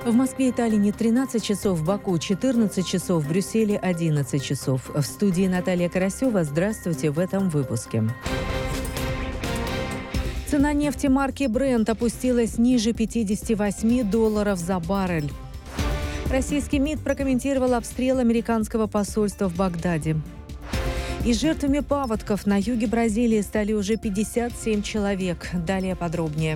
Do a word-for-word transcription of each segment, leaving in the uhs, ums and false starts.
В Москве и Таллине тринадцать часов, в Баку четырнадцать часов, в Брюсселе одиннадцать часов. В студии Наталья Карасева. Здравствуйте в этом выпуске. Цена нефти марки Brent опустилась ниже пятидесяти восьми долларов за баррель. Российский МИД прокомментировал обстрел американского посольства в Багдаде. И жертвами паводков на юге Бразилии стали уже пятьдесят семь человек. Далее подробнее.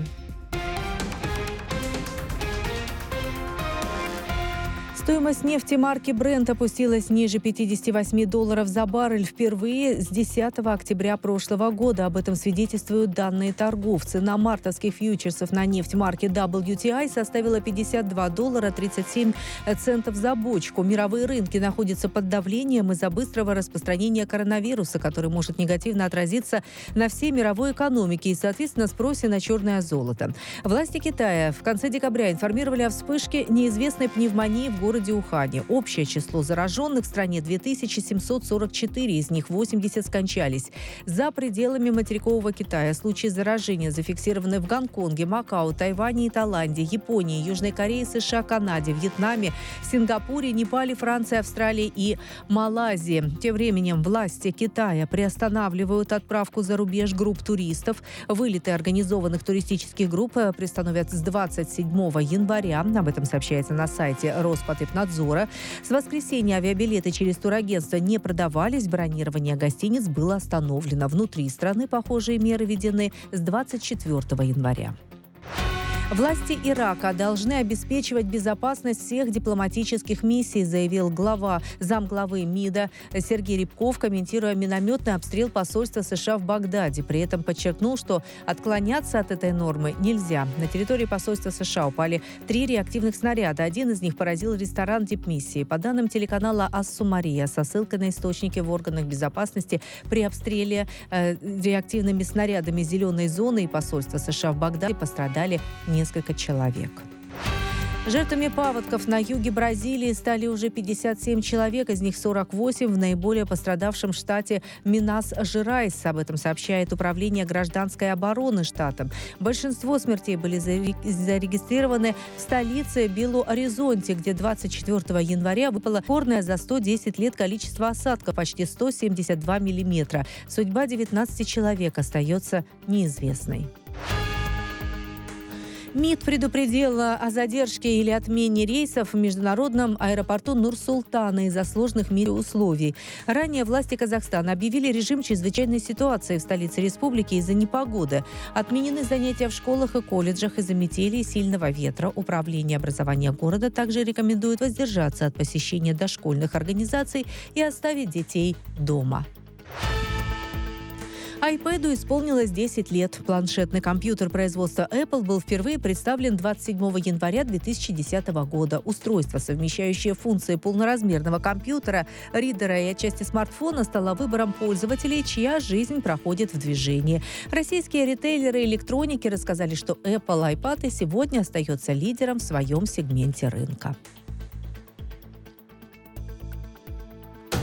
Стоимость нефти марки Brent опустилась ниже пятидесяти восьми долларов за баррель впервые с десятого октября прошлого года. Об этом свидетельствуют данные торгов. Цена мартовских фьючерсов на нефть марки дабл ю ти ай составила пятьдесят два доллара тридцать семь центов за бочку. Мировые рынки находятся под давлением из-за быстрого распространения коронавируса, который может негативно отразиться на всей мировой экономике и, соответственно, спросе на черное золото. Власти Китая в конце декабря информировали о вспышке неизвестной пневмонии в городе Ухане. Общее число зараженных в стране две тысячи семьсот сорок четыре, из них восемьдесят скончались. За пределами материкового Китая случаи заражения зафиксированы в Гонконге, Макао, Тайване и Таиланде, Японии, Южной Корее, США, Канаде, Вьетнаме, Сингапуре, Непале, Франции, Австралии и Малайзии. Тем временем власти Китая приостанавливают отправку за рубеж групп туристов. Вылеты организованных туристических групп приостановят с двадцать седьмого января. Об этом сообщается на сайте Роспотребнадзора. С воскресенья авиабилеты через турагентство не продавались, бронирование гостиниц было остановлено. Внутри страны похожие меры введены с двадцать четвёртого января. Власти Ирака должны обеспечивать безопасность всех дипломатических миссий, заявил глава, замглавы МИДа Сергей Рябков, комментируя минометный обстрел посольства США в Багдаде. При этом подчеркнул, что отклоняться от этой нормы нельзя. На территории посольства США упали три реактивных снаряда. Один из них поразил ресторан дипмиссии. По данным телеканала «Ас-Сумария», со ссылкой на источники в органах безопасности, при обстреле э, реактивными снарядами зеленой зоны и посольства США в Багдаде пострадали несколько человек. Жертвами паводков на юге Бразилии стали уже пятьдесят семь человек, из них сорок восемь в наиболее пострадавшем штате Минас-Жерайс. Об этом сообщает Управление гражданской обороны штата. Большинство смертей были зарегистрированы в столице Белу-Оризонте, где двадцать четвёртого января выпало рекордное за сто десять лет количество осадков – почти сто семьдесят два миллиметра. Судьба девятнадцати человек остается неизвестной. МИД предупредил о задержке или отмене рейсов в международном аэропорту Нур-Султана из-за сложных метеоусловий. Ранее власти Казахстана объявили режим чрезвычайной ситуации в столице республики из-за непогоды. Отменены занятия в школах и колледжах из-за метели и сильного ветра. Управление образования города также рекомендует воздержаться от посещения дошкольных организаций и оставить детей дома. айпэду исполнилось десять лет. Планшетный компьютер производства Apple был впервые представлен двадцать седьмого января две тысячи десятого года. Устройство, совмещающее функции полноразмерного компьютера, ридера и отчасти смартфона, стало выбором пользователей, чья жизнь проходит в движении. Российские ритейлеры электроники рассказали, что Apple iPad и сегодня остается лидером в своем сегменте рынка.